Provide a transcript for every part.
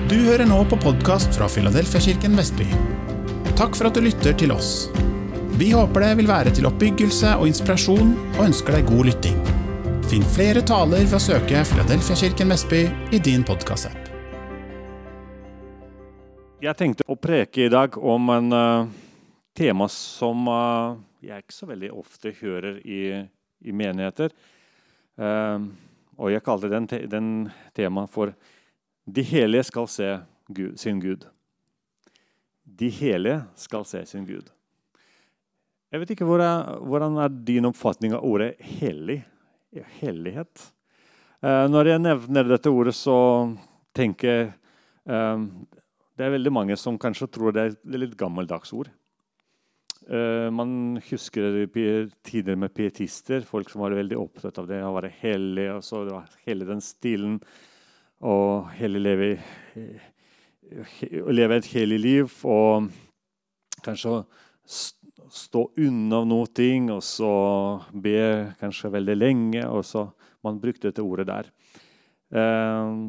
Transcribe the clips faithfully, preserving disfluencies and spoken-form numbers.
Du hører nå på podcast fra Filadelfia-kirken Vestby. Takk for at du lytter til oss. Vi håper det vil være til oppbyggelse og inspirasjon, og ønsker deg god lytting. Finn flere taler ved å søke Filadelfia-kirken Vestby i din podcast-app. Jeg tenkte å preke i dag om en uh, tema som uh, jeg ikke så veldig ofte hører i, i menigheter. Uh, og jeg kalte den, te- den tema for De hellige skal se Gud, sin Gud. De hellige skal se sin Gud. Jeg vet ikke hvordan, hvordan er din oppfatning av ordet hellig? Hellighet. Uh, når jeg nevner dette ordet, så tenker jeg uh, det er veldig mange som kanskje tror det er litt gammeldags ord. Uh, man husker tider med pietister, folk som var veldig opptatt av det, å være hellig, og så det var hele den stilen, og hele leve, leve et hellig liv, og kanskje stå unna noe ting, og så be kanskje veldig lenge, og så man brukte dette ordet der. Uh,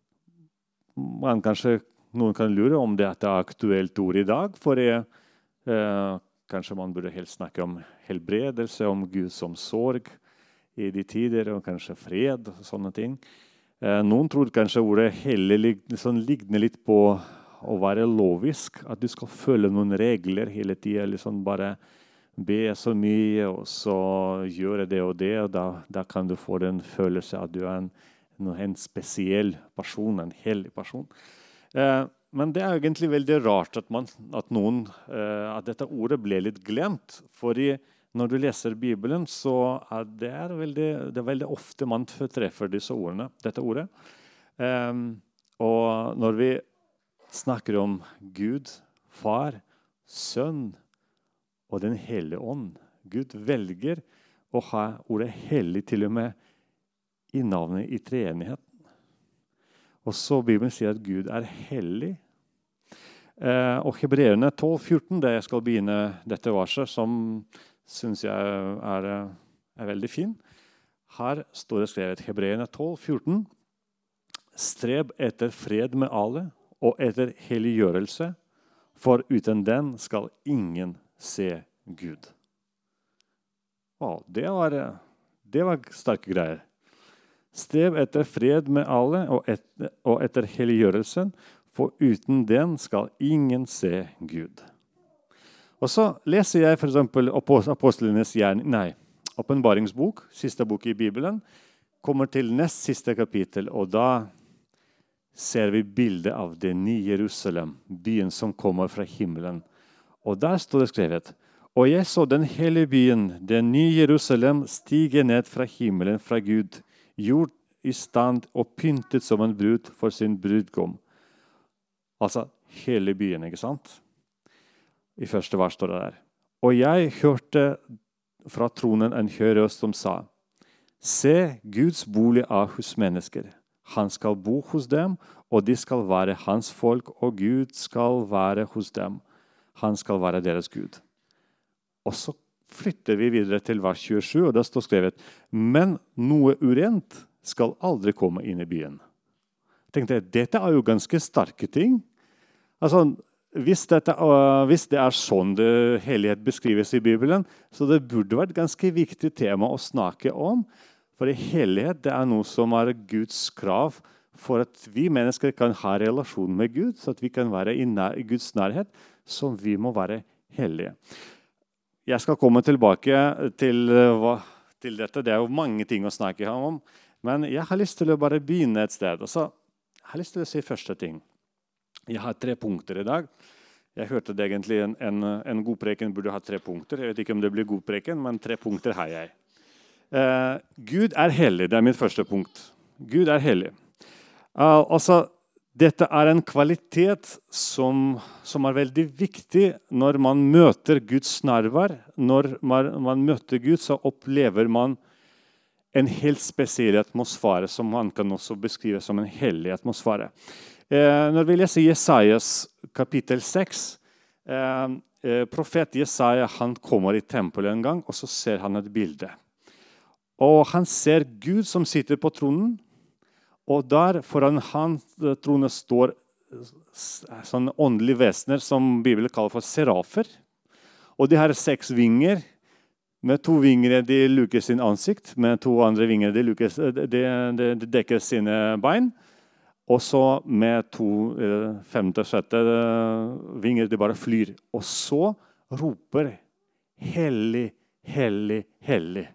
man kanskje, noen kan lure om det er et aktuelt ord i dag, for det, uh, kanskje man burde helst snakke om helbredelse, om Gud som sorg i de tider, og kanskje fred og sånne ting. Noen tror kanskje ordet hellig sånn, ligner litt på å være lovisk, at du skal følge noen regler hele tiden, liksom bare be så mye, og så gjøre det og det, og da, da kan du få den følelse at du er en, en spesiell person, en hellig person. Eh, men det er egentlig veldig rart at, man, at, noen, eh, at dette ordet ble litt glemt, fordi når du leser Bibelen, så er det, er veldig, det er veldig ofte man treffer disse ordene, dette ordet. Um, og når vi snakker om Gud, Far, Sønn og den hellige ånd, Gud velger å ha ordet hellig til og med i navnet i treenigheten. Og så Bibelen sier at Gud er hellig. Uh, og Hebreerne tolv fjorten, der jeg skal begynne dette verset, som synes jeg er, er veldig fin. Her står det skrevet Hebreerne tolv fjorten. Streb etter fred med alle og etter helliggjørelse, for uten den skal ingen se Gud. Wow, det var, det var sterke greier. Streb etter fred med alle og etter, og etter helliggjørelsen, for uten den skal ingen se Gud. Og så leser jeg for eksempel Apostlenes gjerning, nei, åpenbaringsbok, siste bok i Bibelen, kommer til nest siste kapittel, og da ser vi bildet av det nye Jerusalem, byen som kommer fra himmelen. Og der står det skrevet, og jeg så den hele byen, den nye Jerusalem, stige ned fra himmelen fra Gud, gjort i stand og pyntet som en brud for sin brudgom. Altså hele byen, ikke sant? I første vers står det der. Og jeg hørte fra tronen en høy røst som sa, se, Guds bolig er hos mennesker. Han skal bo hos dem, og de skal være hans folk, og Gud skal være hos dem. Han skal være deres Gud. Og så flytter vi videre til vers tjuesju, og det står skrevet, men noe urent skal aldri komme inn i byen. Jeg tenkte, dette er jo ganske sterke ting. Altså, Hvis, dette, uh, hvis det er sånn det hellighet beskrives i Bibelen, så det burde være et ganske viktig tema å snakke om. For hellighet det er noe som er Guds krav for at vi mennesker kan ha relasjon med Gud, så at vi kan være i, nær, i Guds nærhet, som vi må være hellige. Jeg skal komme tilbake til, uh, til dette. Det er jo mange ting å snakke om, men jeg har lyst til å bare begynne et sted. Altså, jeg har lyst til å si første ting. Jeg har tre punkter i dag. Jeg hørte det egentlig en, en, en god preken burde ha tre punkter. Jeg vet ikke om det blir god preken, men tre punkter har jeg. Uh, Gud er hellig, det er mitt første punkt. Gud er hellig. Uh, altså, dette er en kvalitet som, som er veldig viktig når man møter Guds nærvær. Når man, man møter Gud, så opplever man en helt spesiell atmosfære, som man kan også beskrive som en hellig atmosfære. Eh, når vi leser Jesajas kapittel seks, eh, eh, profet Jesaja, han kommer i tempelet en gang, og så ser han et bilde. Og han ser Gud som sitter på tronen, og der foran hans trone står sånne åndelige vesener som Bibelen kaller for serafer. Og de har seks vinger. Med to vinger de lukker sin ansikt, med to andre vinger de, lukker, de, de, de dekker sine bein. Og så med to femte og sjette vinger de bare flyr. Og så roper hellig, hellig, hellig.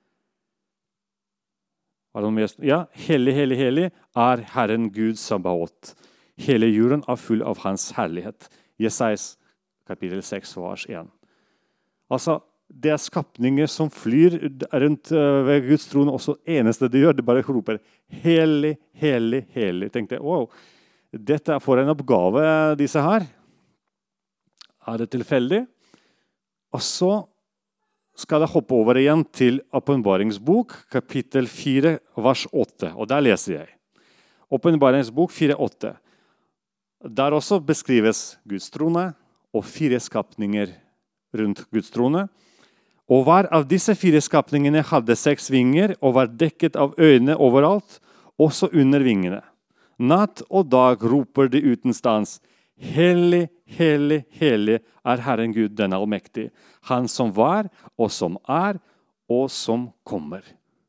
Ja, hellig, hellig, hellig er Herren Gud Sabaoth. Hele jorden er full av hans herlighet. Jesajas kapittel seks, vers én. Altså, det er skapninger som flyr rundt ved Guds trone, og så eneste de gjør, det bare roper hellig, hellig, hellig. Jeg tenkte, wow, dette er for en oppgave, disse her. Er det tilfeldig? Og så skal jeg hoppe over igjen til Åpenbaringsbok, kapittel fire, vers åtte. Og der leser jeg. Åpenbaringsbok fire, åtte. Der også beskrives Guds trone og fire skapninger rundt Guds trone. Og hver av disse fire skapningene hadde seks vinger og var dekket av øyne overalt, også under vingene. Natt og dag roper de uten stans. Hellig, hellig, hellig er Herren Gud den allmektige, han som var, og som er, og som kommer.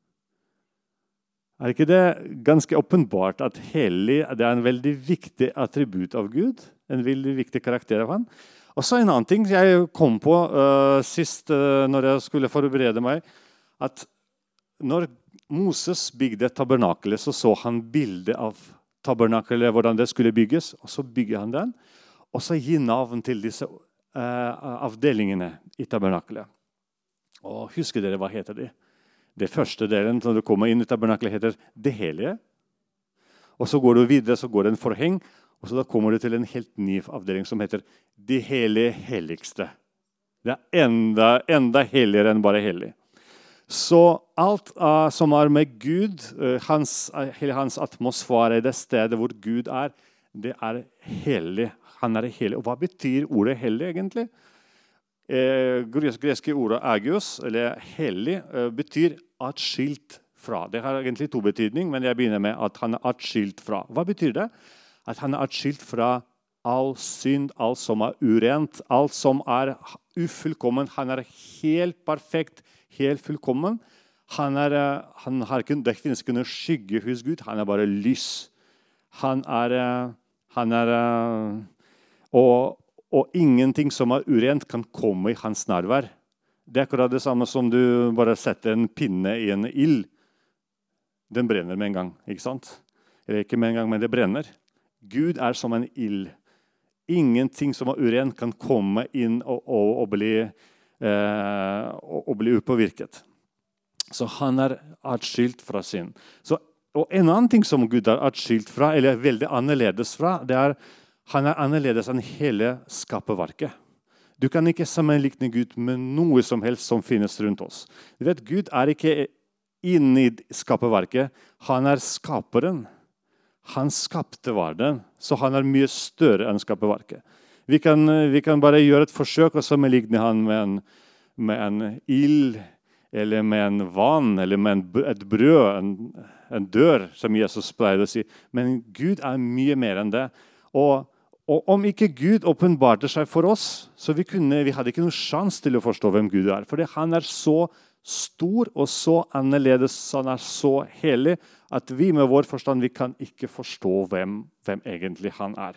Er ikke det ganske åpenbart at hellig det er en veldig viktig attributt av Gud? En veldig viktig karakter av han? Og så en annen ting jeg kom på uh, sist uh, når jeg skulle forberede meg, at når Moses bygde tabernakelet, så så han bildet av tabernakelet, hvordan det skulle bygges, og så bygger han den, og så gir navn til disse uh, avdelingene i tabernakelet. Og husker dere, hva heter det? Det første delen, når du kommer inn i tabernakelet, heter det hellige. Og så går du videre, så går det en forheng, og så da kommer du til en helt ny avdeling som heter det hellige helligste. Det er enda, enda helligere enn bare hellig. Så alt uh, som er med Gud, uh, hans, uh, hans atmosfære, det stedet hvor Gud er, det er hellig. Han er hellig. Og hva betyr ordet hellig egentlig? Eh, greske ordet agios, eller hellig, uh, betyr atskilt fra. Det har egentlig to betydning, men jeg begynner med at han er atskilt fra. Hva betyr det? At han er atskilt fra all synd, alt som er urent, alt som er ufullkommen. Han er helt perfekt, helt fullkommen. Han er, han har ikke, det finnes ikke noe skygge hos Gud, han er bare lys. Han er, han er og, og ingenting som er urent kan komme i hans nærvær. Det er akkurat det samme som du bare setter en pinne i en ild. Den brenner med en gang, ikke sant? Eller ikke med en gang, men det brenner. Gud er som en ild. Ingenting som er urent kan komme inn og, og, og, bli, eh, og, og bli upåvirket. Så han er atskilt fra synd. Så, og en annen ting som Gud er atskilt fra, eller veldig annerledes fra, det er han er annerledes enn hele skaperverket. Du kan ikke sammenligne Gud med noe som helst som finnes rundt oss. Du vet, Gud er ikke inne i skaperverket. Han er skaperen. Han skapte verden, så han er mye større enn skaperverket. Vi kan, vi kan bare gjøre et forsøk og sammenligne han med en, med en ild, eller med en vann, eller med en, et brød, en, en dør, som Jesus pleide å si. Men Gud er mye mer enn det. Og, og om ikke Gud åpenbarte seg for oss, så vi, kunne, vi hadde ikke noen sjanse til å forstå hvem Gud er. Fordi han er så stor og så annerledes, han er så hellig, at vi med vår forstand vi kan ikke forstå hvem, hvem egentlig han er.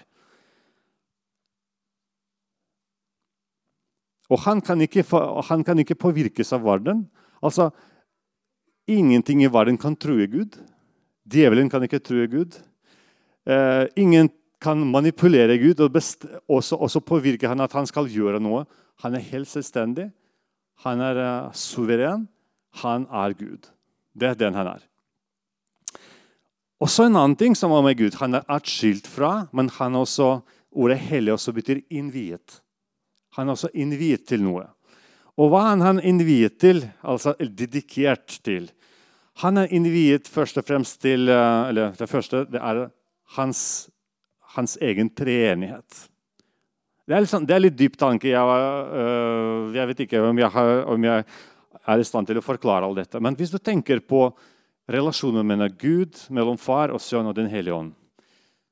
Og han kan ikke, han kan ikke påvirkes av verden. Altså, ingenting i verden kan true Gud. Djevelen kan ikke true Gud. Eh, ingen kan manipulere Gud, og best, også, også påvirke han at han skal gjøre noe. Han er helt selvstendig. Han er uh, suveren. Han er Gud. Det er den han er. Og så en annen ting som er med Gud. Han er atskilt fra, men han også, ordet hellig også betyr innviet. Han er også innviet til noe. Og hva er han innviet til? Altså dedikert til. Han er innviet først og fremst til, eller det første, det er hans, hans egen treenighet. Det er, sånn, det er litt dyp tanke. Jeg, øh, jeg vet ikke om jeg, har, om jeg er i stand til å forklare alt dette. Men hvis du tenker på relasjonen mellom Gud, mellom far og sønn og den hellige ånd,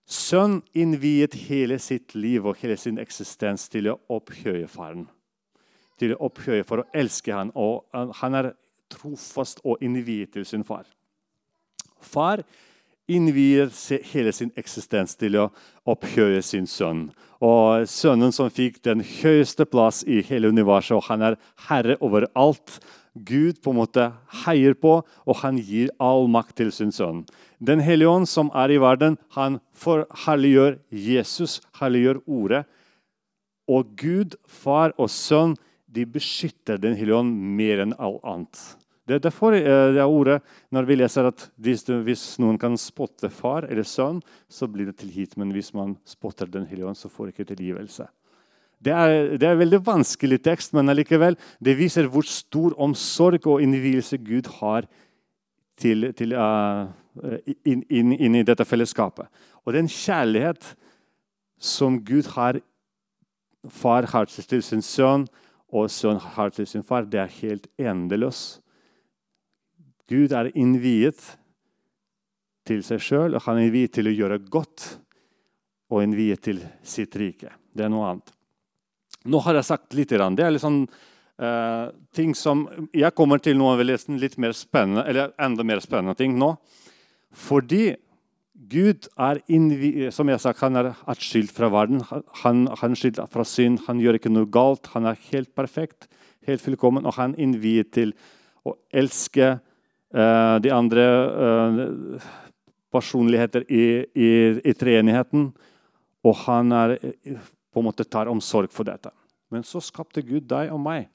Sønnen innviet hele sitt liv og hele sin eksistens til å opphøye faren. Til å opphøye for å elske han, og han er trofast og innviet til sin far. Far innvier hele sin eksistens til å opphøye sin sønn. Og sønnen som fikk den høyeste plass i hele universet, og han er herre over alt. Gud på en måte heier på, og han gir all makt til sin sønn. Den hellige ånd som er i verden, han forherliggjør Jesus, herliggjør ordet. Og Gud, far og sønn, de beskytter den hellige ånd mer enn alt annet. Det er derfor det er ordet, når vi leser at hvis, hvis noen kan spotte far eller sønn, så blir det tilgitt. Men hvis man spotter den hellige ånd, så får det ikke tilgivelse. Det er, det er en veldig vanskelig tekst, men allikevel, det viser hvor stor omsorg og innvielse Gud har til, til, uh, inn, inn, inn i dette fellesskapet. Og den kjærlighet som Gud har, far har til sin sønn, og sønn har til sin far, det er helt endeløs. Gud er innviet til seg selv, og han er innviet til å gjøre godt, og innviet til sitt rike. Det er noe annet. Nå har jeg sagt litt. Det er litt sånn, uh, ting som jeg kommer til noe litt mer spennende, eller enda mer spennende ting nå. Fordi Gud er, innvi- som jeg sagt, han er atskilt fra verden. Han, han er skilt fra synd, han gjør ikke noe galt. Han er helt perfekt, helt fullkommen, og han innvier til å elske uh, de andre uh, personligheter i, i, i treenigheten. Og han er på en måte tar omsorg for dette. Men så skapte Gud deg og meg.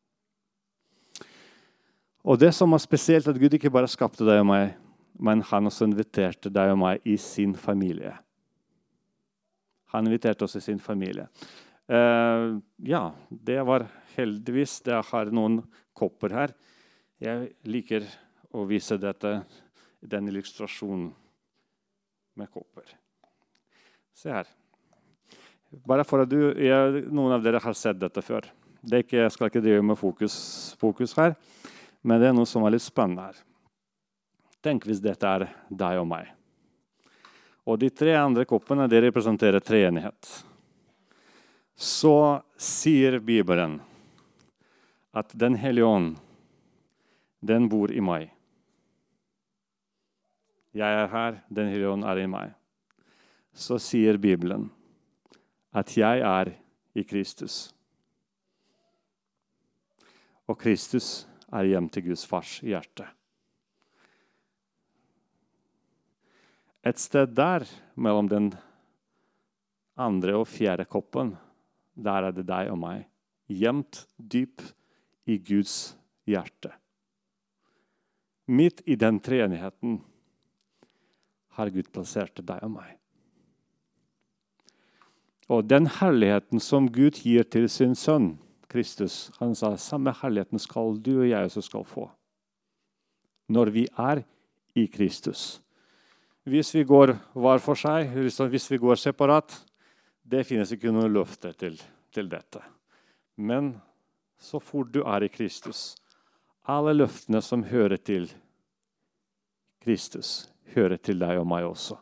Og det som er spesielt, at Gud ikke bare skapte deg og meg, men han også inviterte deg og meg i sin familie. Han inviterte oss i sin familie. Uh, ja, det var heldigvis. Jeg har noen kopper her. Jeg liker å vise dette, den illustrasjonen med kopper. Se her. Bare for at du, jeg, noen av dere har sett dette før. Det er ikke, jeg skal ikke drive med fokus, fokus her, men det er noe som er litt spennende her. Tenk hvis dette er deg og meg. Og de tre andre koppene, de representerer treenighet. Så sier Bibelen at den hellige ånd, den bor i meg. Jeg er her, den hellige ånd er i meg. Så sier Bibelen at jeg er i Kristus. Og Kristus er hjem til Guds fars hjerte. Et sted der, mellom den andre og fjerde koppen, der er det deg og meg. Gjemt dyp i Guds hjerte. Midt i den treenigheten har Gud plassert deg og meg. Og den herligheten som Gud gir til sin sønn, Kristus, han sa, samme herligheten skal du og jeg også skal få. Når vi er i Kristus. Hvis vi går hver for seg, hvis vi går separat, det finnes ikke noe løfte til, til dette. Men så fort du er i Kristus, alle løftene som hører til Kristus, hører til deg og meg også.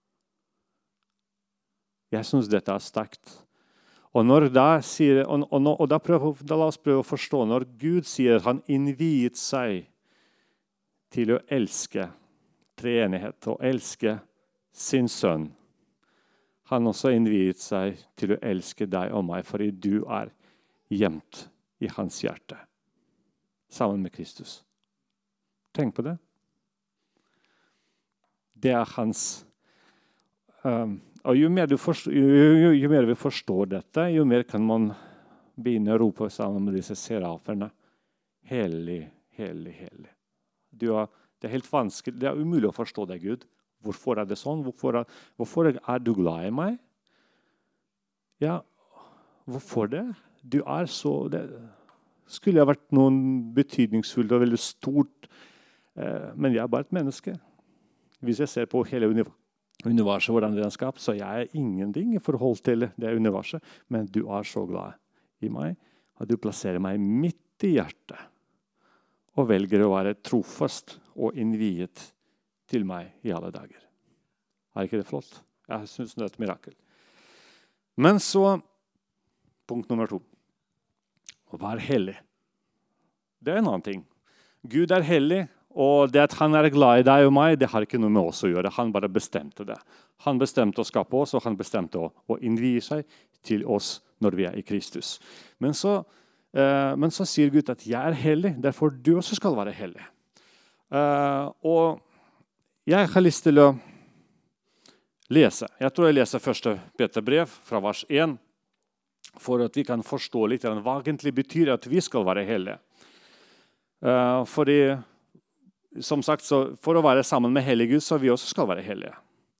Jeg synes dette er sterkt. Og, når da sier, og, og, og da, prøver, da la oss prøve å forstå, når Gud sier han innviet seg til å elske treenighet og elske sin sønn, han også innviet seg til å elske deg og meg, fordi du er gjemt i hans hjerte, sammen med Kristus. Tenk på det. Det er hans... Um, Og jo mer, forstår, jo, jo, jo mer vi forstår dette, jo mer kan man begynne å rope sammen med disse seraferne. Hellig, hellig, hellig. Er, det er helt vanskelig, det er umulig å forstå deg, Gud. Hvorfor er det sånn? Hvorfor er, hvorfor er du glad i meg? Ja, hvorfor det? Du er så... Det skulle ha vært noe betydningsfullt og veldig stort, eh, men jeg er bare et menneske. Hvis jeg ser på hele universet, universet, hvordan det er skapt, så jeg er ingenting i forhold til det universet, men du er så glad i meg, at du plasserer meg midt i hjertet, og velger å være trofast og innviet til meg i alle dager. Er ikke det flott? Jeg synes det er et mirakel. Men så, punkt nummer to. Å være hellig. Det er en annen ting. Gud er hellig, og det at han er glad i deg og meg, det har ikke noe med oss å gjøre. Han bare bestemte det. Han bestemte å skape oss, og han bestemte å, å innvie seg til oss når vi er i Kristus. Men så, eh, men så sier Gud at jeg er hellig, derfor du også skal være hellig. Eh, og jeg har lyst til å lese. Jeg tror jeg leser første Peter brev fra vers én, for at vi kan forstå litt hva egentlig betyr at vi skal være hellige. Uh, fordi, som sagt, så for å være sammen med hellig Gud, så vi også skal være hellige.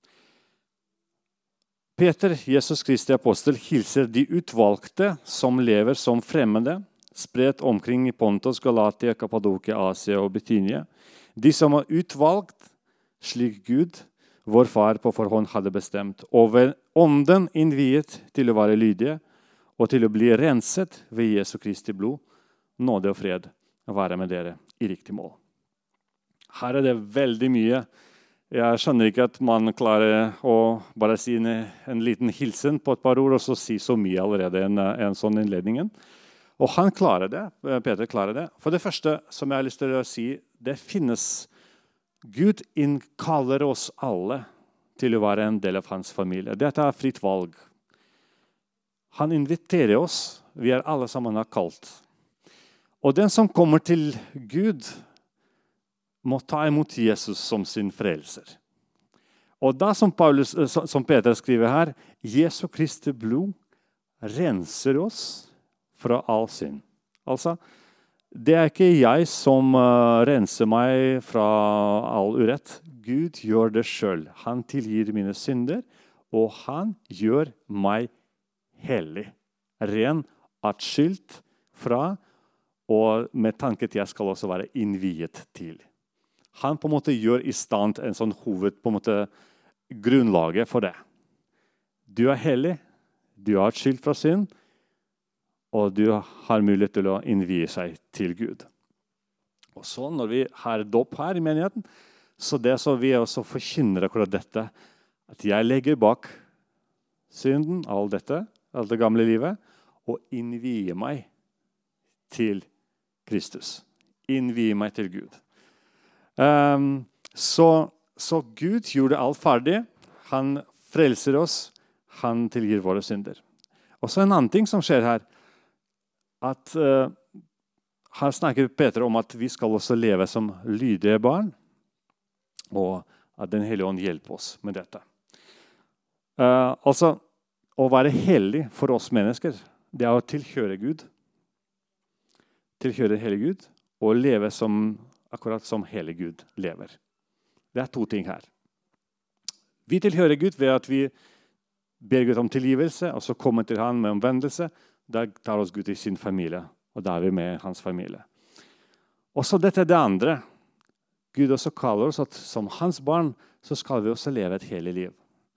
Peter, Jesus Kristi apostel, hilser de utvalgte som lever som fremmede, spredt omkring i Pontus, Galatia, Kappadokia, Asia og Bithynia. De som er utvalgt, slik Gud, vår far på forhånd hadde bestemt, og ved ånden innviet til å være lydige, og til å bli renset ved Jesu Kristi blod, nåde og fred, å være med dere i riktig mål. Her er det veldig mye. Jeg skjønner ikke at man klarer å bare si en, en liten hilsen på et par ord, og så si så mye allerede en, en sånn innledning. Og han klarer det, Peter klarer det. For det første som jeg har lyst til å si, det finnes, Gud innkaller oss alle til å være en del av hans familie. Dette er fritt valg. Han inviterer oss, vi er alle sammen kalt. Og den som kommer til Gud, må ta imot Jesus som sin frelser. Og da som, Paulus, som Peter skriver her, Jesu Kristi blod renser oss fra all synd. Altså, det er ikke jeg som uh, renser meg fra all urett. Gud gjør det selv. Han tilgir mine synder, og han gjør meg hellig. Ren, atskilt fra, og med tanke til jeg skal også være innviet til. Han på en måte gjør i stand en sånn hoved, på en måte grunnlaget for det. Du er hellig, du er atskilt fra synd, og du har mulighet til å innvie seg til Gud. Og så når vi har dåp her i menigheten, så det så vi også forkynner akkurat dette, at jeg legger bak synden, all dette, alt det gamle livet, og innvier meg til Kristus. Innvier meg til Gud. Um, så, så Gud gjorde alt ferdig. Han frelser oss. Han tilgir våre synder. Og så en annen ting som skjer her, at uh, her snakker Peter om at vi skal også leve som lydige barn, og at Den hellige ånd hjelper oss med dette. Uh, altså, å være hellig for oss mennesker, det er å tilhøre Gud. Tilhøre hellig Gud, og leve som, akkurat som hellig Gud lever. Det er to ting her. Vi tilhører Gud ved at vi ber Gud om tilgivelse, og så kommer til han med omvendelse. Da tar oss Gud i sin familie, og da er vi med hans familie. Og så dette er det andre. Gud også kaller oss at som hans barn, så skal vi også leve et hele liv.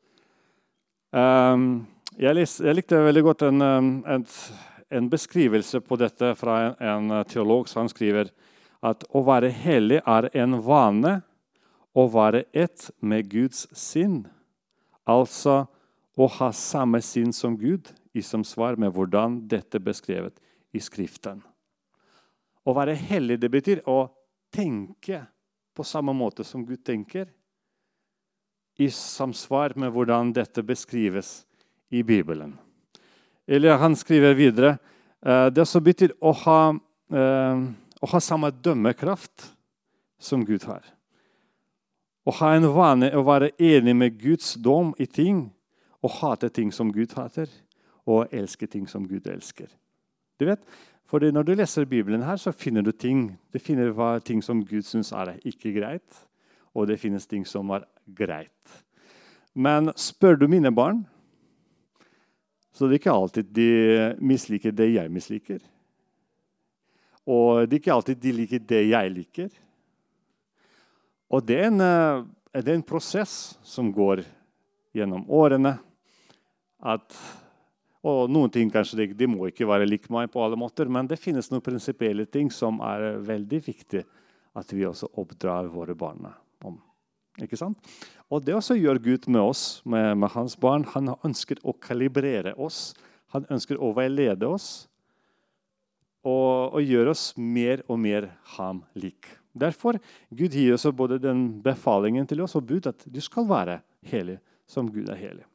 Um, jeg, lis, jeg likte veldig godt en, en, en beskrivelse på dette fra en, en teolog, som han skriver at å være hellig er en vane, å være ett med Guds sinn, altså å ha samme sinn som Gud, i samsvar med hvordan dette er beskrevet i Skriften. Å være hellig, det betyr å tenke på samme måte som Gud tenker, i samsvar med hvordan dette beskrives i Bibelen. Eller han skriver videre, det så betyr å ha, å ha samme dømmekraft som Gud har. Å ha en vane å være enig med Guds dom i ting, og hate ting som Gud hater, og elske ting som Gud elsker. Du vet, for når du leser Bibelen her, så finner du ting. Det finner ting som Gud synes er ikke greit, og det finnes ting som er greit. Men spør du mine barn, så det er ikke alltid de misliker det jeg misliker. Og det er ikke alltid de liker det jeg liker. Og det er en, det er en prosess som går gjennom årene, at og noen ting kanskje de, de må ikke være lik meg på alle måter, men det finnes noen prinsipielle ting som er veldig viktig at vi også oppdrar våre barn om. Ikke sant? Og det også gjør Gud med oss, med, med hans barn. Han ønsker å kalibrere oss. Han ønsker å veilede oss. Og, og gjøre oss mer og mer ham lik. Derfor Gud gir oss både den befalingen til oss og bud at du skal være helig som Gud er helig.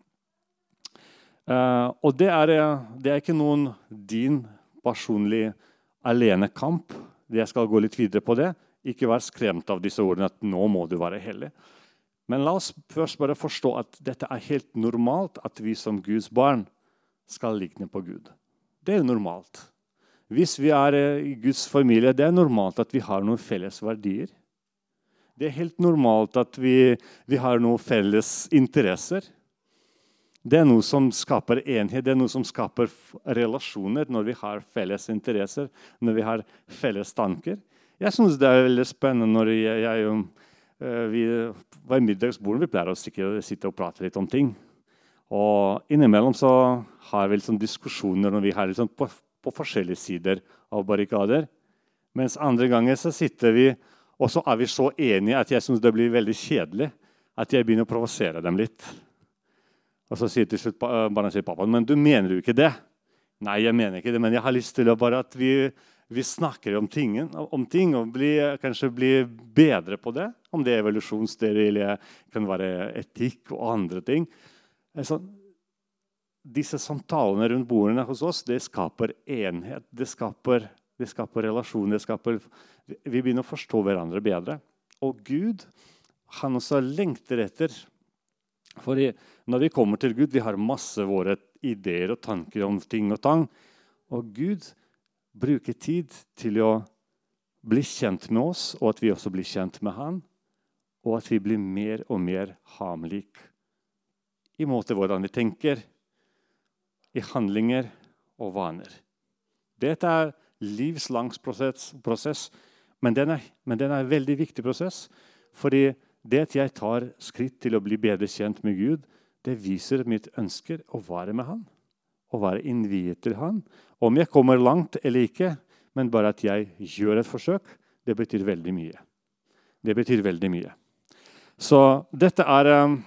Uh, og det er, det er ikke noen din personlige alenekamp. Jeg skal gå litt videre på det. Ikke vær skremt av disse ordene at nå må du være hellig. Men la oss først bare forstå at dette er helt normalt at vi som Guds barn skal ligne på Gud. Det er normalt. Hvis vi er i Guds familie, det er normalt at vi har noen felles verdier. Det er helt normalt at vi, vi har noen felles interesser. Det er noe som skaper enhet, det er noe som skaper relasjoner når vi har felles interesser, når vi har felles tanker. Jeg synes det er veldig spennende når jeg, jeg vi var i middagsbordet, vi pleier å sitte og prate litt om ting. Og innimellom så har vi liksom diskusjoner når vi har liksom på, på forskjellige sider av barrikader. Mens andre ganger så sitter vi, og så er vi så enige at jeg synes det blir veldig kjedelig at jeg begynner å provosere dem litt. Og så sier til slutt barna sier, pappa, men du mener jo ikke det. Nei, jeg mener ikke det, men jeg har lyst til å bare at vi, vi snakker om, tingen, om ting, og bli, kanskje bli bedre på det. Om det er evolusjonsteori, eller kan være etikk og andre ting. Altså, disse samtalene rundt bordene hos oss, det skaper enhet, det skaper, det skaper relasjon, det skaper, vi begynner å forstå hverandre bedre. Og Gud, han også lengter etter. Fordi når vi kommer til Gud, vi har masse våre ideer og tanker om ting og tang. Og Gud bruker tid til å bli kjent med oss, og at vi også blir kjent med han. Og at vi blir mer og mer hamlik. I måte hvordan vi tenker, i handlinger og vaner. Dette er livslangs prosess, prosess men, den er, men den er en veldig viktig prosess, fordi det at jeg tar skritt til å bli bedre kjent med Gud, det viser mitt ønsker å være med han, å være innviet til han. Om jeg kommer langt eller ikke, men bare at jeg gjør et forsøk, det betyr veldig mye. Det betyr veldig mye. Så dette er um,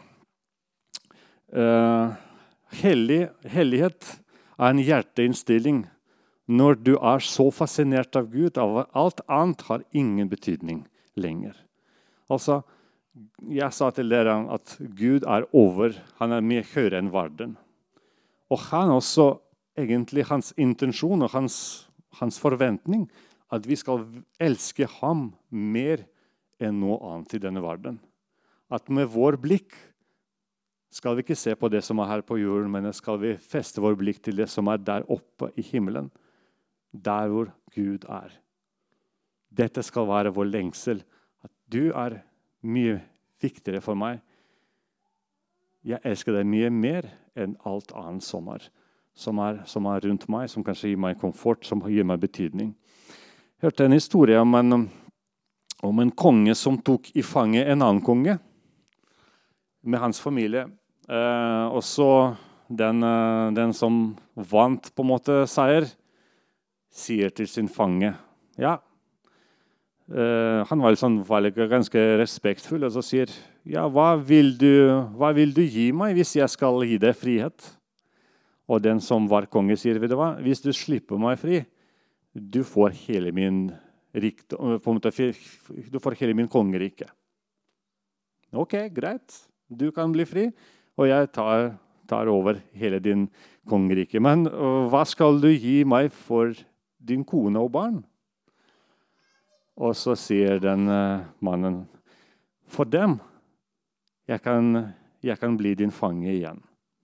uh, hellig, hellighet er en hjerteinnstilling. Når du er så fascinert av Gud, av alt annet har ingen betydning lenger. Altså, jeg sa til dere at Gud er over, han er mye høyere enn verden. Og han også, egentlig hans intensjon og hans, hans forventning, at vi skal elske ham mer enn noe annet i denne verden. At med vår blikk skal vi ikke se på det som er her på jorden, men skal vi feste vår blikk til det som er der oppe i himmelen, der hvor Gud er. Dette skal være vår lengsel, at du er mye viktigere for meg. Jeg elsker deg mye mer enn alt annet som er, som er, som er rundt meg, som kanskje gir meg komfort, som gir meg betydning. Jeg hørte en historie om en, om en konge som tok i fanget en annen konge med hans familie. Eh, og så den, den som vant på en måte seier, sier til sin fange, ja, Uh, han var, liksom, var ganske respektfull, og så sier, ja, hva vil, du, hva vil du gi meg hvis jeg skal gi deg frihet? Og den som var konge sier, vet du hva, hvis du slipper meg fri, du får hele min rikt, på en måte, du får hele min kongerike. Ok, greit, du kan bli fri, og jeg tar, tar over hele din kongerike. Men uh, hva skal du gi meg for din kone og barn? Og så sier den uh, mannen, for dem, jeg kan, jeg kan bli din fange igjen.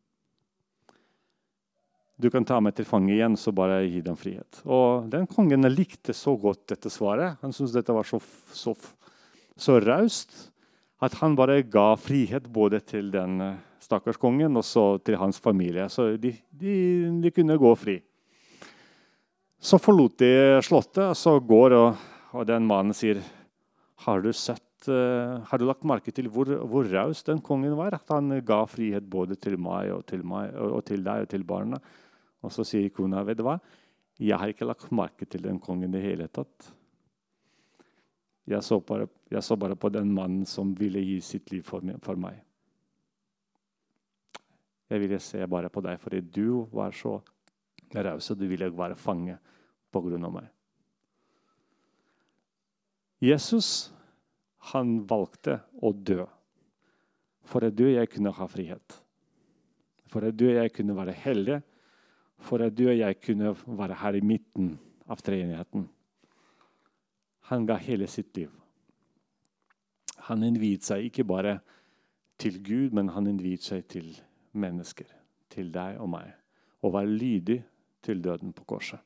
Du kan ta meg til fange igjen, så bare gi dem frihet. Og den kongen likte så godt dette svaret. Han syntes dette var så, så, så raust, at han bare ga frihet både til den uh, stakkars kongen og så til hans familie. Så de, de, de kunne gå fri. Så forlot de slottet, og så går og Og den mannen sier, har du sett, uh, har du lagt merke til hvor, hvor raus den kongen var? At han ga frihet både til meg og til, meg, og, og til deg og til barna. Og så sier kona, vet du hva? Jeg har ikke lagt merke til den kongen i hele tatt. Jeg så bare, jeg så bare på den mannen som ville gi sitt liv for meg. For meg. Jeg ville se bare på deg, fordi du var så raus, og du ville være fange på grunn av meg. Jesus, han valgte å dø. For at du og jeg kunne ha frihet. For at du og jeg kunne være hellige. For at du og jeg kunne være her i midten av treenigheten. Han ga hele sitt liv. Han innviet seg ikke bare til Gud, men han innviet seg til mennesker, til deg og meg, og var lydig til døden på korset.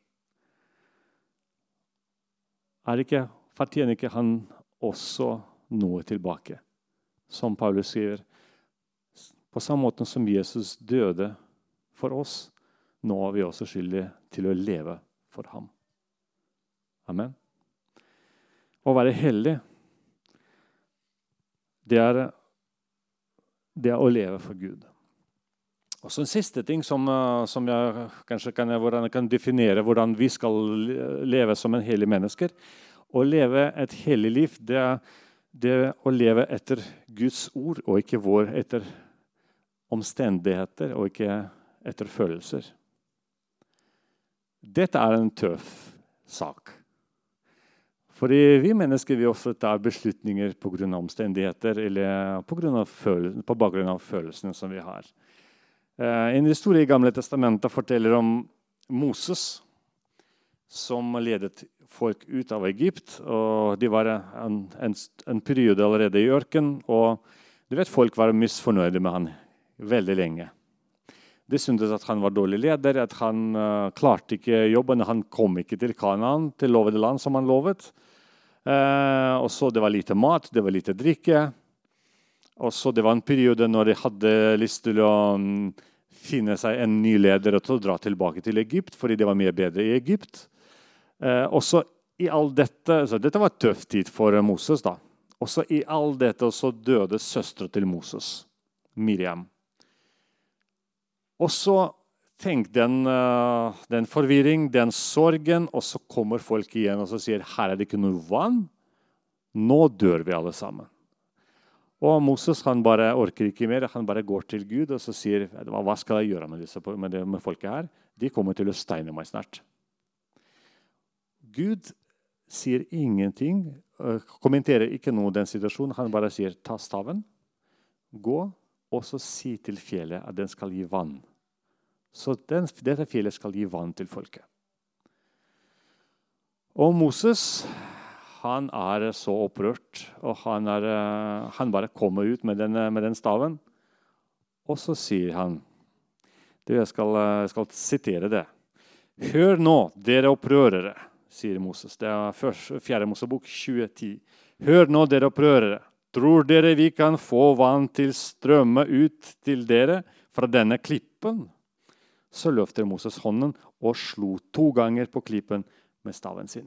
Er ikke, fortjener ikke han også noe tilbake? Som Paulus skriver, på samme måte som Jesus døde for oss, nå er vi også skyldige til å leve for ham. Amen. Å være hellig, det er, det er å leve for Gud. Og så en siste ting som, som jeg kanskje kan, hvordan jeg kan definere hvordan vi skal leve som en hellig mennesker. Å leve et hellig liv, det er, det er å leve etter Guds ord, og ikke vår etter omstendigheter, og ikke etter følelser. Dette er en tøff sak. Fordi vi mennesker vi ofte tar beslutninger på grunn av omstendigheter, eller på, grunn av følelsen, på bakgrunn av følelsene som vi har. En historie i Gamle Testamentet forteller om Moses, som ledet folk ut av Egypt. Og de var en, en, en periode allerede i ørken, og du vet, folk var misfornøyde med han veldig lenge. De syntes at han var dårlig leder, at han uh, klarte ikke jobben, han kom ikke til Kanaan, til lovede land som han lovet. Uh, og så det var lite mat, det var lite drikke. Og så det var en periode når de hadde lyst til å um, finne seg en ny leder og til å dra tilbake til Egypt, fordi det var mye bedre i Egypt. Uh, og så i all dette, så dette var tøff tid for Moses da. Og så i all dette så døde søstre til Moses, Miriam. Og så tenk den, uh, den forvirring, den sorgen, og så kommer folk igjen og så sier, her er det ikke noe vann, nå dør vi alle sammen. Og Moses han bare orker ikke mer, han bare går til Gud og så sier, hva skal jeg gjøre med, disse, med, det, med folket her? De kommer til å steine meg snart. Gud sier ingenting, uh, kommenterer ikke noe den situasjonen, han bare sier, ta staven, gå, og så si til fjellet at den skal gi vann. Så den, dette fjellet skal gi vann til folket. Og Moses, han er så opprørt, og han, er, han bare kommer ut med den, med den staven. Og så sier han, det jeg skal, jeg skal sitere det. Hør nå, dere opprørere, sier Moses. Det er fjerde Mosebok tjue ti. Hør nå, dere opprørere. Tror dere vi kan få vann til strømme ut til dere fra denne klippen? Så løfter Moses hånden og slo to ganger på klippen med staven sin.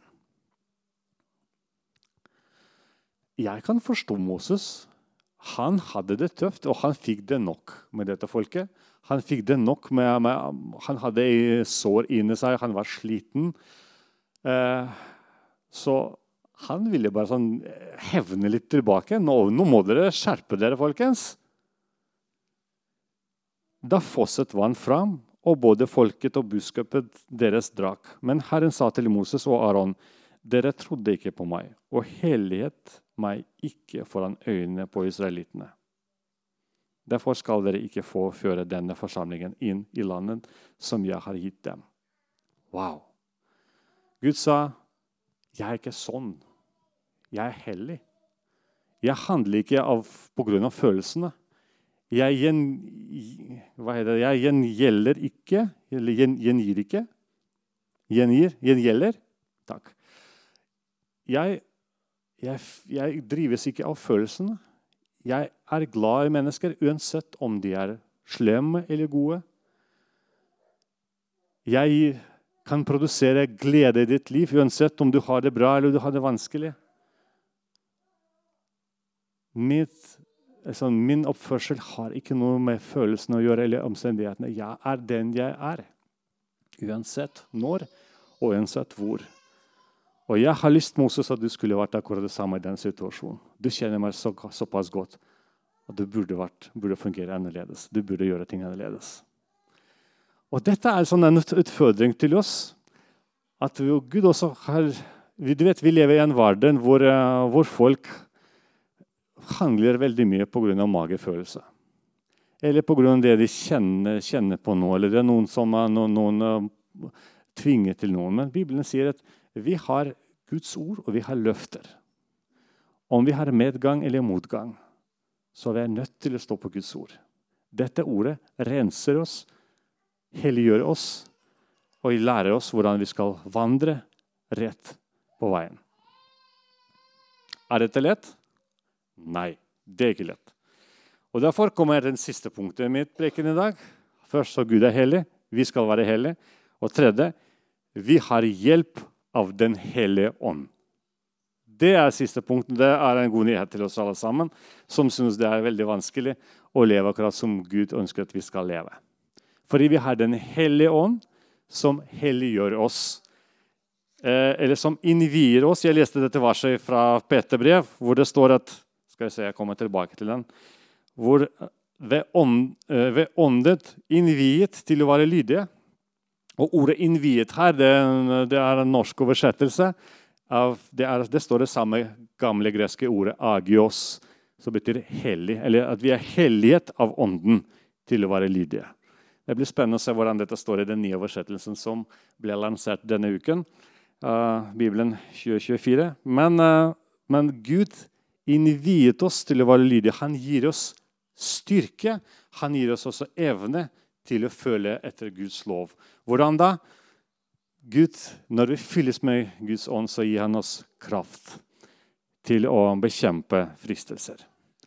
Jeg kan forstå Moses. Han hadde det tøft, og han fikk det nok med dette folket. Han fikk det nok med, med han hadde sår inni seg, han var sliten. Eh, så han ville bare sånn hevne litt tilbake. Nå, nå må dere skjerpe dere, folkens. Da fosset vann fram, og både folket og budskapet deres drakk. Men Herren sa til Moses og Aaron, dere trodde ikke på meg, og hellighet meg ikke foran øynene på israelittene. Derfor skal dere ikke få føre denne forsamlingen inn i landet som jeg har gitt dem. Wow! Gud sa, jeg er ikke sånn. Jeg er hellig. Jeg handler ikke av, på grunn av følelsene. Jeg, gjen, hva heter det? Jeg gjengjelder ikke, eller gjen, gjengir ikke. Gjengir, gjengjelder. Takk. Jeg, jeg, jeg drives ikke av følelsene. Jeg er glad i mennesker, uansett om de er slemme eller gode. Jeg kan produsere glede i ditt liv, uansett om du har det bra eller du har det vanskelig. Mitt Altså, min oppførsel har ikke noe med følelsene å gjøre eller omstendighetene. Jeg er den jeg er, uansett når og uansett hvor. Og jeg har lyst, Moses, at du skulle vært akkurat det samme i den situasjonen. Du kjenner meg så, såpass godt at du burde, vært, burde fungere annerledes. Du burde gjøre ting annerledes. Og dette er sånn en utfordring til oss. At vi, Gud også har, vi, du vet, vi lever i en verden hvor, uh, hvor folk handler veldig mye på grunn av magefølelse. Eller på grunn av det de kjenner, kjenner på noe. Eller det er noen som er noen, noen uh, tvinger til noen. Men Bibelen sier at vi har Guds ord, og vi har løfter. Om vi har medgang eller motgang, så er vi nødt til å stå på Guds ord. Dette ordet renser oss, helliggjør oss, og lærer oss hvordan vi skal vandre rett på veien. Er dette lett? Nei, det er ikke lett. Og derfor kommer jeg til den siste punktet i mitt preken i dag. Først, så Gud er hellig. Vi skal være hellige. Og tredje, vi har hjelp av den hellige ånd. Det er siste punktet. Det er en god nyhet til oss alle sammen, som synes det er veldig vanskelig å leve akkurat som Gud ønsker at vi skal leve. Fordi vi har den hellige ånd som helliggjør oss. Eh, eller som innvier oss. Jeg leste dette verset fra Peter brev, hvor det står at, skal jeg se, jeg kommer tilbake til den, hvor ved, ånd, ved åndet innviet til å være lydige. Og ordet innviet her, det, det er en norsk oversettelse. Av, det, er, det står det samme gamle greske ordet agios, som betyr hellig. Eller at vi er hellighet av ånden til å være lydige. Det blir spennende å se hvordan dette står i den nye oversettelsen som ble lansert denne uken. Uh, Bibelen tjue tjuefire. Men, uh, men Gud innviet oss til å være lydige. Han gir oss styrke. Han gir oss også evne til å følge etter Guds lov. Hvordan da? Gud, når vi fylles med Guds ånd, så gir han oss kraft til å bekjempe fristelser.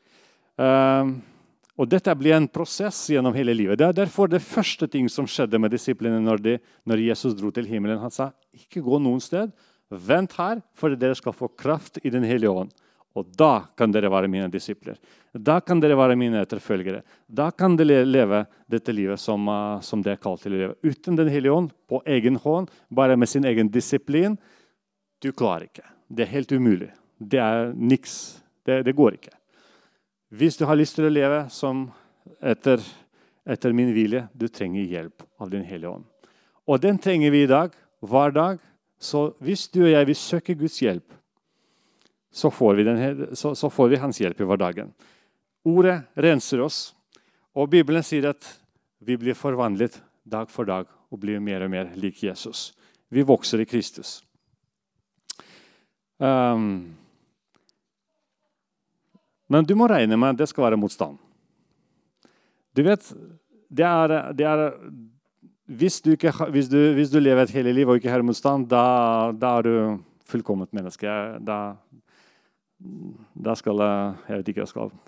Uh, og dette blir en prosess gjennom hele livet. Det er derfor det første ting som skjedde med disiplene når, de, når Jesus dro til himmelen. Han sa, ikke gå noen sted, vent her, for dere skal få kraft i den hellige ånd. Og da kan dere være mine disipler. Da kan dere være mine etterfølgere. Da kan dere leve dette livet som, uh, som det er kalt til å leve. Uten den hellige ånd, på egen hånd, bare med sin egen disiplin, du klarer ikke. Det er helt umulig. Det er niks. Det, det går ikke. Hvis du har lyst til å leve som etter, etter min vilje, du trenger hjelp av den hellige ånd. Og den trenger vi i dag, hver dag. Så hvis du og jeg vil søke Guds hjelp, så får vi, den, så, så får vi hans hjelp i hverdagen. Ordet renser oss, og Bibelen sier at vi blir forvandlet dag for dag og blir mer og mer lik Jesus. Vi vokser i Kristus. Um, men du må regne med at det skal være motstand. Du vet, det er, det er hvis, du ikke, hvis, du, hvis du lever et hele liv og ikke har motstand, da, da er du fullkomment menneske. Da Da skal jeg, jeg vet ikke jeg skal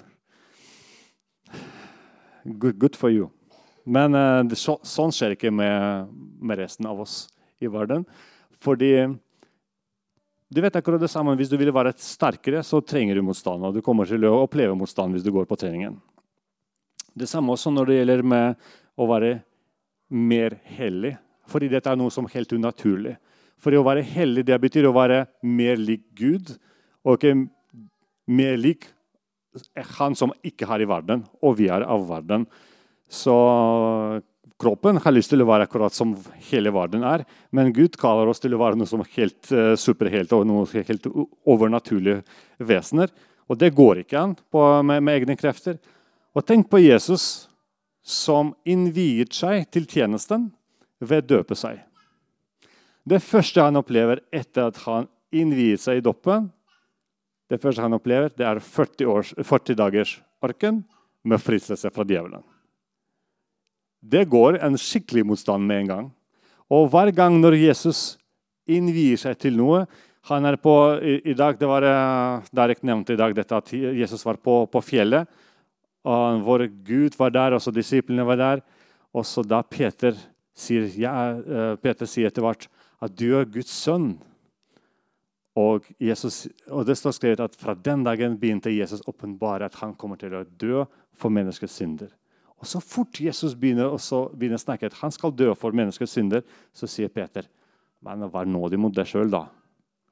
good, good for you. Men uh, det, så, sånn skjer ikke med, med resten av oss i verden. Fordi du vet akkurat det samme. Hvis du vil være sterkere, så trenger du motstand. Og du kommer til å oppleve motstand hvis du går på treningen. Det samme også når det gjelder med å være mer hellig. Fordi dette er noe som er helt unaturlig. Fordi å være hellig, det betyr å være mer lik Gud. Og ikke mer lik han som ikke har i verden, og vi er av verden. Så kroppen har lyst til å være akkurat som hele verden er, men Gud kaller oss til å være noe som er helt uh, superhelt og noe helt overnaturlige vesener. Og det går ikke an på, med, med egne krefter. Og tenk på Jesus som innviet seg til tjenesten ved å døpe seg. Det første han opplever etter at han innviet seg i doppen, det første han opplever, det er førti, års, førti dagers ørken med fristelse fra djevelen. Det går en skikkelig motstand med en gang. Og hver gang når Jesus innvier seg til noe, han er på, i, i dag, det var der jeg nevnte i dag, dette at Jesus var på, på fjellet, og hvor Gud var der, og så disiplene var der, og så da Peter sier, ja, Peter sier etter hvert at du er Guds sønn. Og, Jesus, og det står skrevet at fra den dagen begynte Jesus åpenbare at han kommer til å dø for menneskets synder. Og så fort Jesus begynner, begynner å snakke at han skal dø for menneskets synder, så sier Peter, men vær nådig mot deg selv da.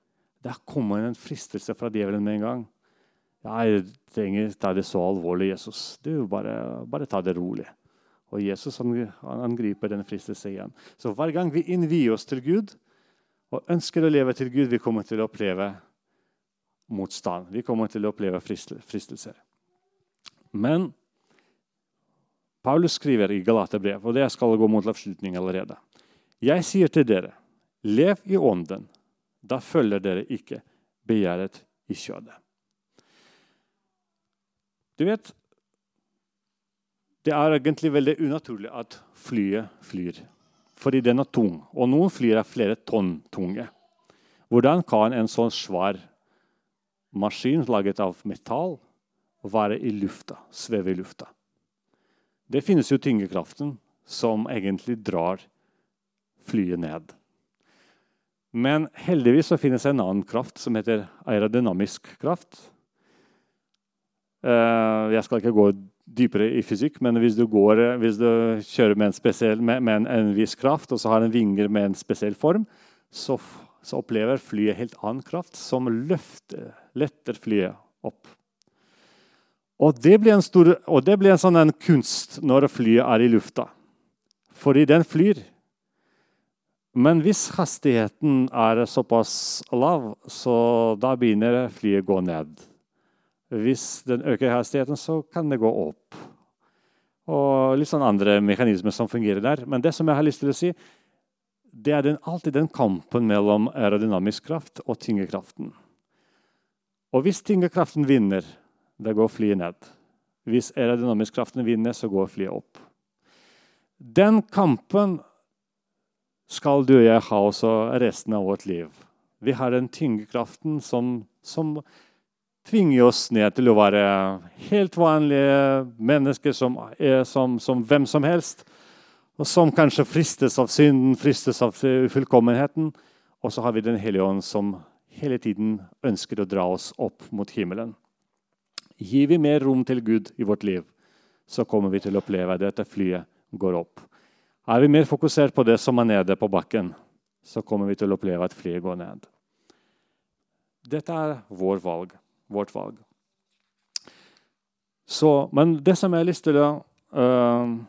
Det kommer en fristelse fra djevelen med en gang. Jeg trenger ta det så alvorlig, Jesus. Du, bare, bare ta det rolig. Og Jesus han, han angriper den fristelsen igjen. Så hver gang vi innvier oss til Gud, og ønsker å leve til Gud, vi kommer til å oppleve motstand. Vi kommer til å oppleve fristelser. Men Paulus skriver i Galaterbrev, og det skal gå mot avslutning allerede. Jeg sier til dere, lev i ånden, da følger dere ikke begjæret i kjødet. Du vet, det er egentlig veldig unaturlig at flyet flyr, fordi den er tung, og noen flyr er flere tonn tunge. Hvordan kan en sånn svær maskin laget av metall være i lufta, sveve i lufta? Det finnes jo tyngdekraften som egentlig drar flyet ned. Men heldigvis så finnes en annen kraft som heter aerodynamisk kraft. Jeg skal ikke gå dypere i fysikk, men hvis du, går, hvis du kjører med en, spesiell, med, med en, en viss kraft, og så har en vinger med en spesiell form, så, så opplever flyet helt annen kraft som løfter, letter flyet opp. Og det blir en, stor, og det blir en sånn en kunst når flyet er i lufta. Fordi den flyr. Men hvis hastigheten er såpass lav, så da begynner flyet å gå ned. Hvis den øker hastigheten, så kan det gå opp. Og litt sånn andre mekanismer som fungerer der. Men det som jeg har lyst til å si, det er den, alltid den kampen mellom aerodynamisk kraft og tyngdekraften. Og hvis tyngdekraften vinner, da går flyet ned. Hvis aerodynamisk kraften vinner, så går flyet opp. Den kampen skal du og jeg ha også resten av vårt liv. Vi har den tyngdekraften som, som tvinger oss ned til å være helt vanlige mennesker som, er, som, som hvem som helst, og som kanskje fristes av synden, fristes av fullkommenheten. Og så har vi den Hellige Ånd som hele tiden ønsker å dra oss opp mot himmelen. Gir vi mer rom til Gud i vårt liv, så kommer vi til å oppleve at dette flyet går opp. Er vi mer fokusert på det som er nede på bakken, så kommer vi til å oppleve at flyet går ned. Dette er vår valg, vårt valg. Så, men det som jeg har lyst til å... Uh,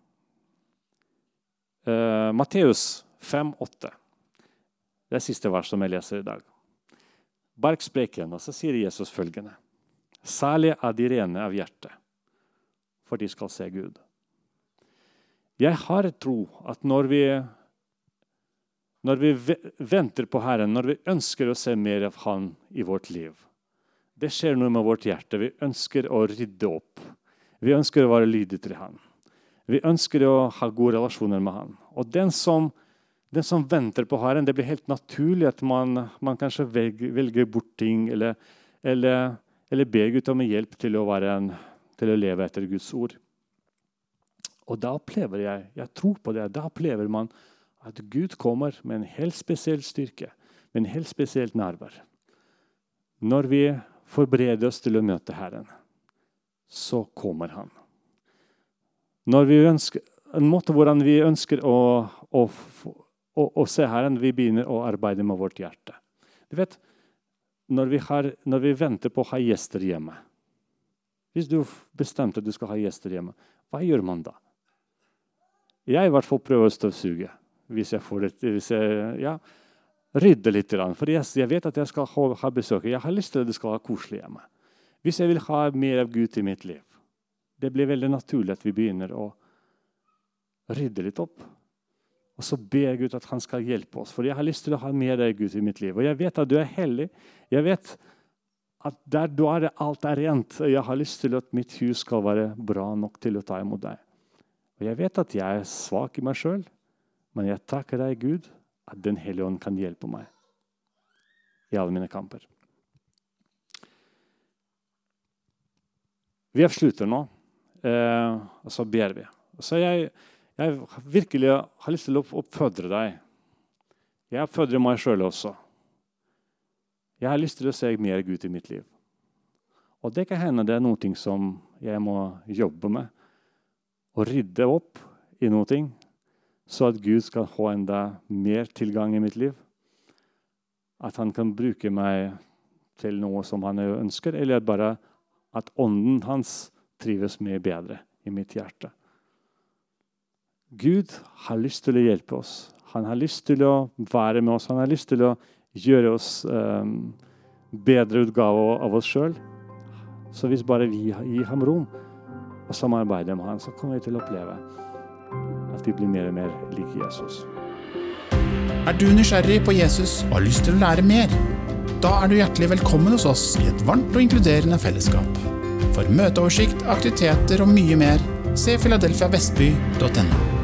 uh, Matteus fem åtte. Det er siste vers som jeg leser i dag. Bergspreken, og så sier Jesus følgende. Særlig er de rene av hjerte, for de skal se Gud. Jeg har tro at når vi, når vi venter på Herren, når vi ønsker å se mer av Han i vårt liv, det skjer noe med vårt hjerte. Vi ønsker å rydde opp. Vi ønsker å være lydige til Han. Vi ønsker å ha gode relasjoner med Han. Og den som, den som venter på Herren, det blir helt naturlig at man, man kanskje velger, velger bort ting, eller, eller, eller ber Gud om hjelp til å, være en, til å leve etter Guds ord. Og da opplever jeg, jeg tror på det, da opplever man at Gud kommer med en helt spesiell styrke, med en helt spesiell nærvær. Når vi forbereder oss til å møte Herren, så kommer Han. Når vi ønsker, en måte hvordan vi ønsker å, å, å, å se Herren, vi begynner å arbeide med vårt hjerte. Du vet, når vi, har, når vi venter på å ha gjester hjemme, hvis du bestemte at du skal ha gjester hjemme, hva gjør man da? Jeg i hvert fall prøver å støvsuge, hvis jeg får det, hvis jeg, ja, rydde litt. For jeg, jeg vet at jeg skal ha, ha besøk. Jeg har lyst til at det skal være koselig hjemme. Hvis jeg vil ha mer av Gud i mitt liv, det blir veldig naturlig at vi begynner å rydde litt opp. Og så ber Gud at Han skal hjelpe oss, for jeg har lyst til å ha mer av Gud i mitt liv. Og jeg vet at du er hellig. Jeg vet at der du er, alt er rent. Og jeg har lyst til at mitt hus skal være bra nok til å ta imot deg. Og jeg vet at jeg er svak i meg selv, men jeg takker deg, Gud, at den Hellige Ånd kan hjelpe meg i alle mine kamper. Vi avslutter nå, eh, og så ber vi. Så jeg, jeg virkelig har lyst til å oppfordre deg. Jeg oppfordrer meg selv også. Jeg har lyst til å se mer Gud i mitt liv. Og det kan hende det er noe som jeg må jobbe med, og rydde opp i noe, så at Gud skal ha enda mer tilgang i mitt liv. at han kan bruke meg til noe som han ønsker, eller bare at ånden hans trives mye bedre i mitt hjerte. Gud har lyst til å hjelpe oss. Han har lyst til å være med oss. Han har lyst til å gjøre oss um, bedre utgave av oss selv. Så hvis bare vi gir ham rom og samarbeider med ham, så kommer vi til å oppleve at vi blir mer og mer lik Jesus. Er du nysgjerrig på Jesus og har lyst til å lære mer? Da er du hjertelig velkommen hos oss i et varmt og inkluderende fellesskap. For møteoversikt, aktiviteter og mye mer, se philadelphia vestby punktum no.